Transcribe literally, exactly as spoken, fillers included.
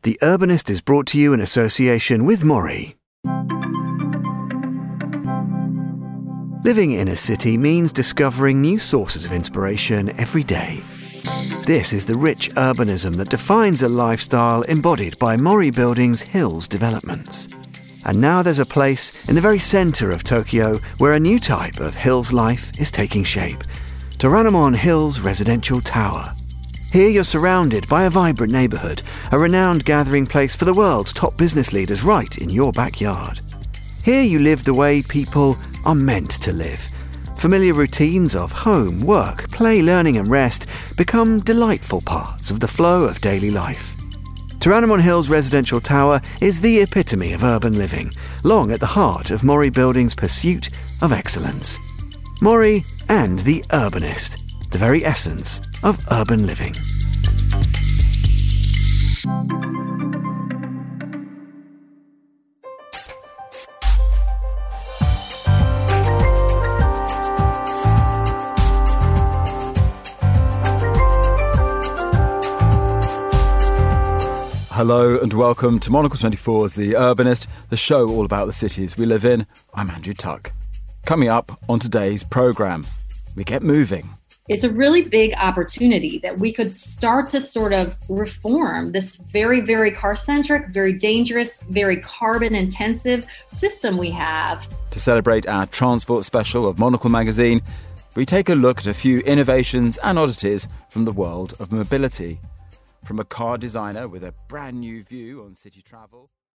The Urbanist is brought to you in association with Mori. Living in a city means discovering new sources of inspiration every day. This is the rich urbanism that defines a lifestyle embodied by Mori Building's Hills developments. And now there's a place in the very centre of Tokyo where a new type of Hills life is taking shape. Toranomon Hills Residential Tower. Here you're surrounded by a vibrant neighbourhood, a renowned gathering place for the world's top business leaders right in your backyard. Here you live the way people are meant to live. Familiar routines of home, work, play, learning and rest become delightful parts of the flow of daily life. Toranomon Hills Residential Tower is the epitome of urban living, long at the heart of Mori Building's pursuit of excellence. Mori and the Urbanist, the very essence of urban living. Hello and welcome to Monocle twenty-four's The Urbanist, the show all about the cities we live in. I'm Andrew Tuck. Coming up on today's programme, we get moving. It's a really big opportunity that we could start to sort of reform this very, very car-centric, very dangerous, very carbon-intensive system we have. To celebrate our transport special of Monocle magazine, we take a look at a few innovations and oddities from the world of mobility. From a car designer with a brand new view on city travel.